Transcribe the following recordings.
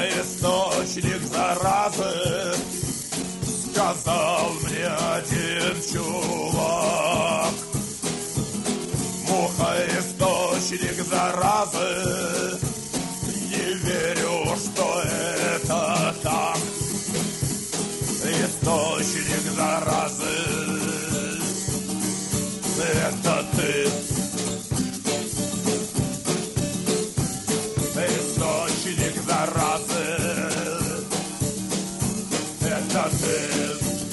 источник заразы, сказал мне один чувак. Муха источник заразы, не верю, что это так. Источник заразы, это ты. Источник заразы, это ты.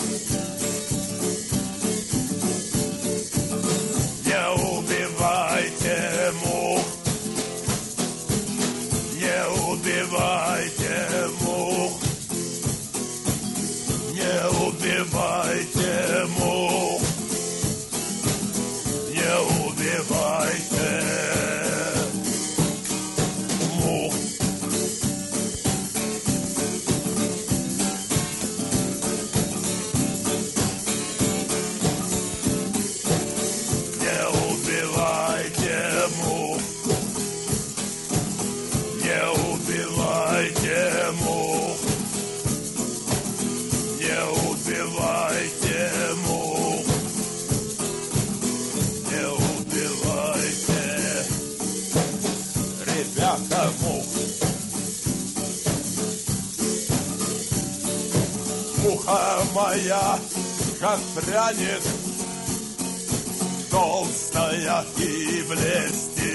Не убивайте мух, не убивайте мух, не убивайте мух, не убивайте мух. Не убивайте мух, не убивайте мух, не убивайте мух, не убивайте, ребята, мух. Муха моя, как пряник, толстая и блестит.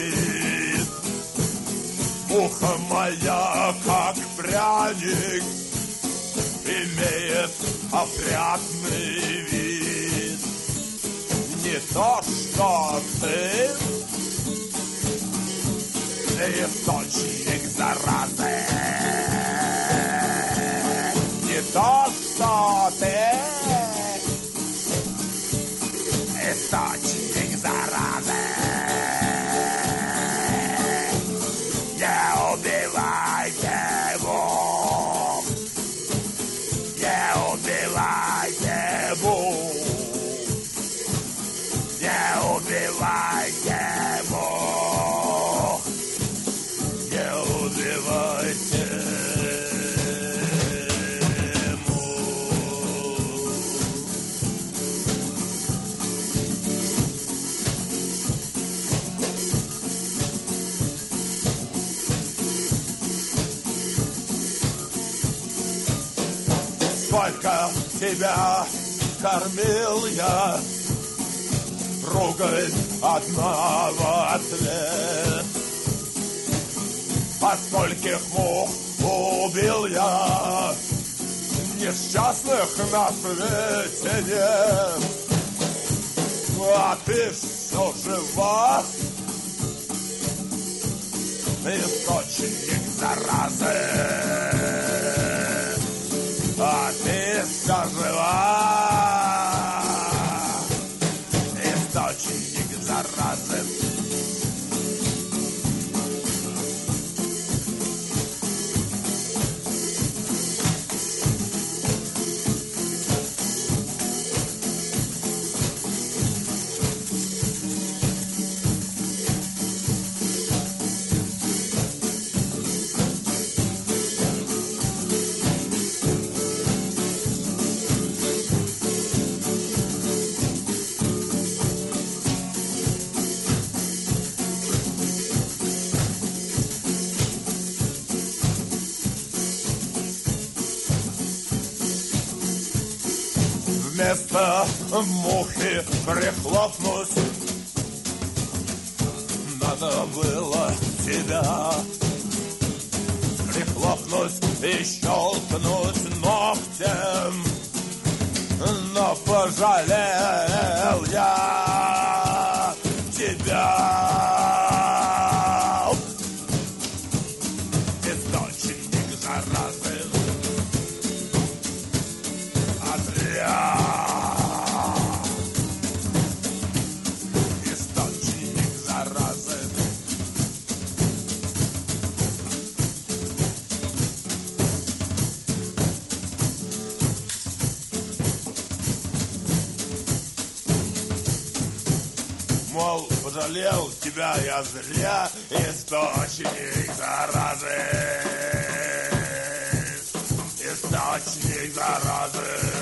Муха моя, как пряник, имеет опрятный вид. Не то, что ты, источник заразы. Не то, что ты, источник заразы. Не убивайте его, не убивайте его, не убивайте его, не убивайте его. Сколько тебя кормил я, ругать одна в ответ. А скольких мух убил я, несчастных на свете нет. А ты все жива, источник заразы. А ты все жива, источник заразы. Вместо мухи прихлопнуть надо было тебя. Прихлопнуть и щелкнуть ногтем, но пожалел я тебя. Источник заразы. Источник заразы. Мол, пожалел тебя я зря, источник заразы. Ночник заразы.